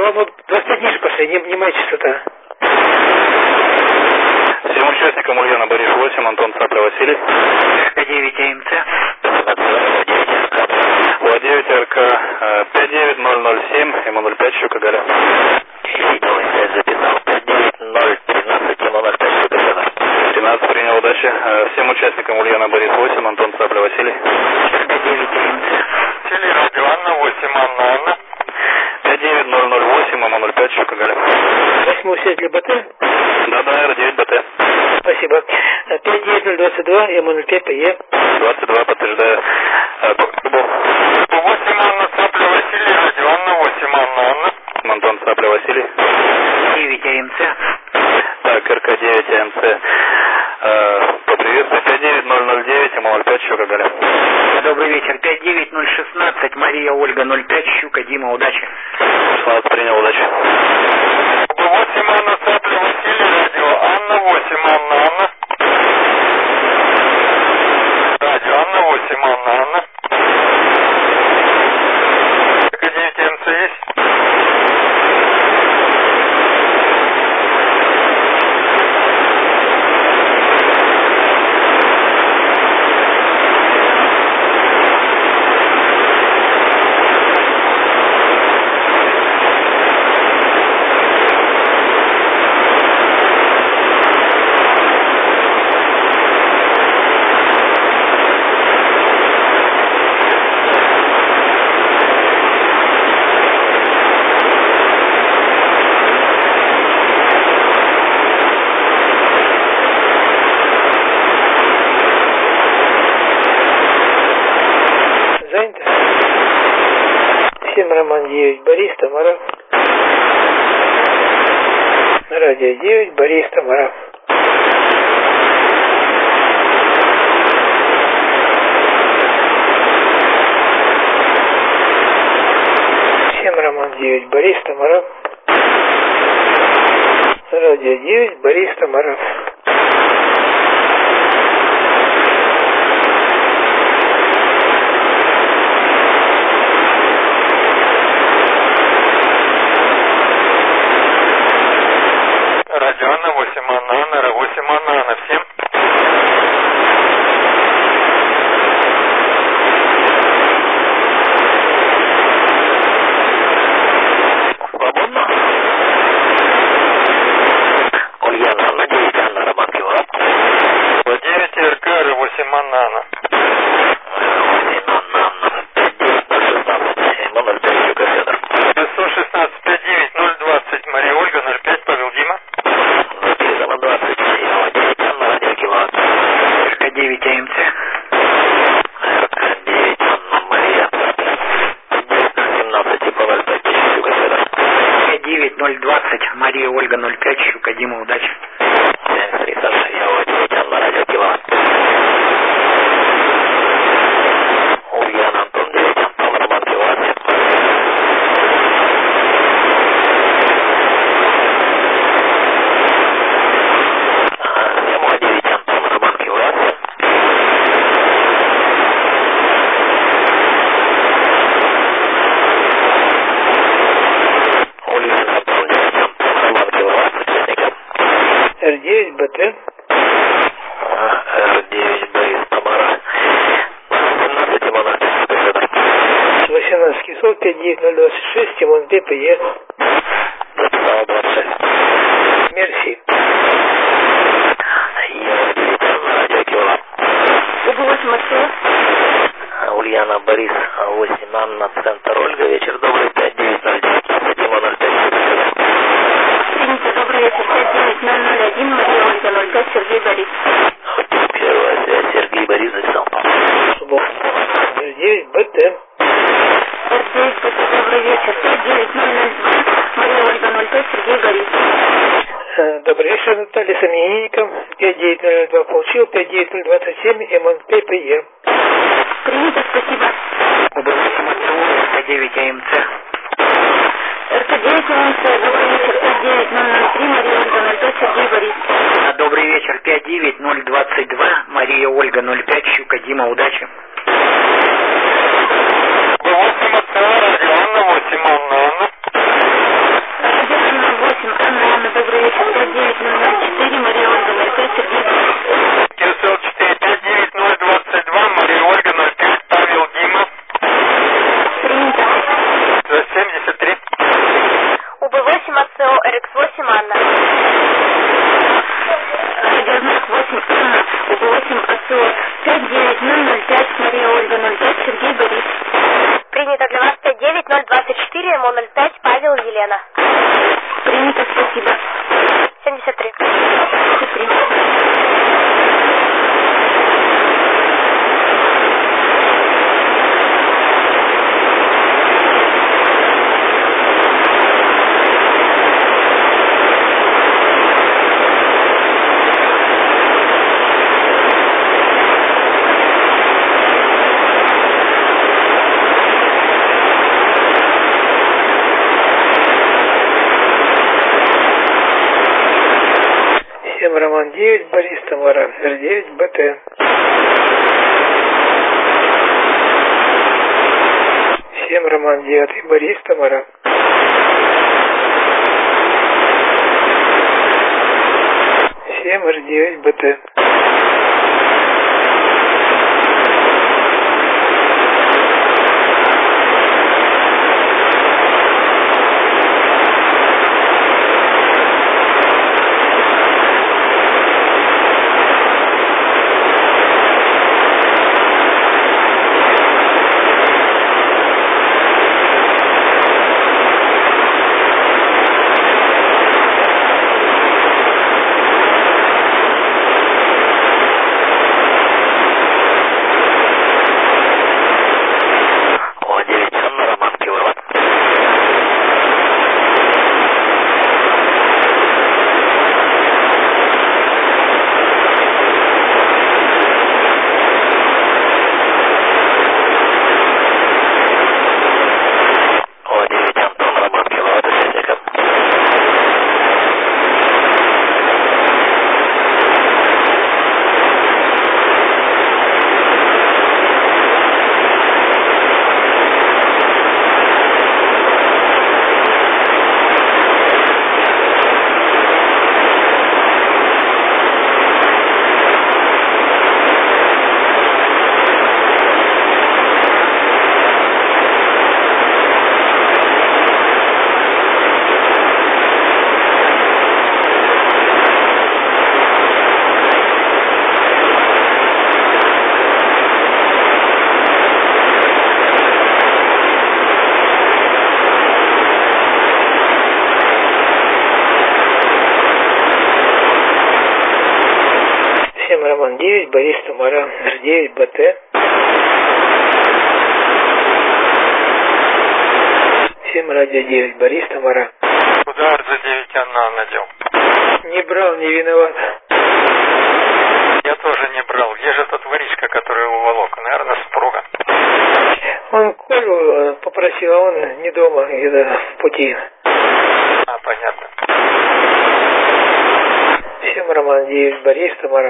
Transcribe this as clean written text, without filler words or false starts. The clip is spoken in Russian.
вам вот 25 ниже пошли, не моя частота. Всем участникам Ульяна Борис 8, Антон Цапля Василий. 9 АМЦ. Ла-9 РК 59007, МО-05, Щука Галя. Сидел, связь записал. 59013, МО-05, Щука Галя. 13, принял, удачи. Всем участникам Ульяна Борис 8, Антон Цапля Василий. 9 АМЦ. Телерадио Анна 8, Анна. 59008, МО-05, Щука Галя. 8 связь для БТ? Да, Р9 БТ. Спасибо. 59022, МО-05, ПЕ. 22, подтверждаю. 8 Анна Цапля Василий, радио Анна 8 Анна. Антон Цапля Василий. 9 АМЦ. Так, РК-9 АМЦ. Поприветствую. 59009, МО-05, Щука Галя. Добрый вечер. 59016, Мария Ольга 05, Щука Дима, удачи. 16, принял, удачи. 8 Анна Цапля Василий, радио Анна 8 Анна. Радио Анна 8 Анна. РК-9 АМЦ есть? Роман 9, Борис, Тамара. Радио 9, Борис, Тамара. Всем Роман 9, Борис, Тамара. Радио 9, Борис, Тамара. Радио Анна 8 Анна, 8 Анна, всем. Свободно? Ульяна, Анна 9, Анна, Роман Киловатт. 9 РК 8 Анна. 8 Анна, 59016, МО-05, Щука Федор. 516 59020, Мария Ольга 05, Павел Дима. 20, Анна, радио Киловатт. РК-9 АМЦ. РК-9 Анна, Мария Цапля. 917, МО-05, Щука Федор. 59020, Мария Ольга 05, Щука Дима, удачи. 73, Саша, я 9 Анна, радио Киловатт. Ульяна, Антон 9, Антон, Роман Киловатт. МО-9, Антон, Роман Киловатт. Ульяна, Антон 9, Антон, Роман Киловатт, участникам. Р9, БТ. Р9, Борис, Тамара. 17, МО-05, Щука Федор. 18 кисол, 59026, МО-05, ПЕ. Записал 26. Мерси. Ева 9, Анна, радио Киловатт. Угу, Матвеев. Ульяна, Борис, 8, Анна, центр, Ольга, вечер добрый, 5909, МО-05, Щука Федор. Принято, добрый вечер. 59001, Мария Ольга 05, Сергей Борис. Первая связь, Сергей Борис записал. Р9, БТ. Р9, добрый вечер. 59002, Мария Ольга 05, Сергей Борис. Добрый вечер, Наталья, с именинником. 59002 получил, 59027, МНП, ПЕ. Принято, спасибо. Удовольствие Матвеев, РК-9 АМЦ. РК-9 АМЦ, добрый вечер. 59003, Мария Ольга 05, Сергей Борис. Добрый вечер, 59022, Мария Ольга 05, Щука Дима, удачи. 8 АЦ, радио Анна 8 Анна. 73. УБ-8 АЦО, РХ-8 Анна. Радиознак 8 УБ-8 АЦО, 59005, Мария Ольга 05, Сергей Борис. Принято для вас 59024, МО-05, Павел Елена. Принято, спасибо. 73. 73. Роман 9, Борис, Тамара, Р9, БТ. 7, Роман 9, Борис, Тамара. 7, Р9, БТ. Роман 9, Борис, Тамара, Р9, БТ. 7, Радио 9, Борис, Тамара. Куда РЗ-9 Анна надел? Не брал, не виноват. Я тоже не брал. Где же тот воришка, который уволок? Наверное, супруга. Он Колю попросил, а он не дома, где-то в пути. А, понятно. 7, Роман 9, Борис, Тамара.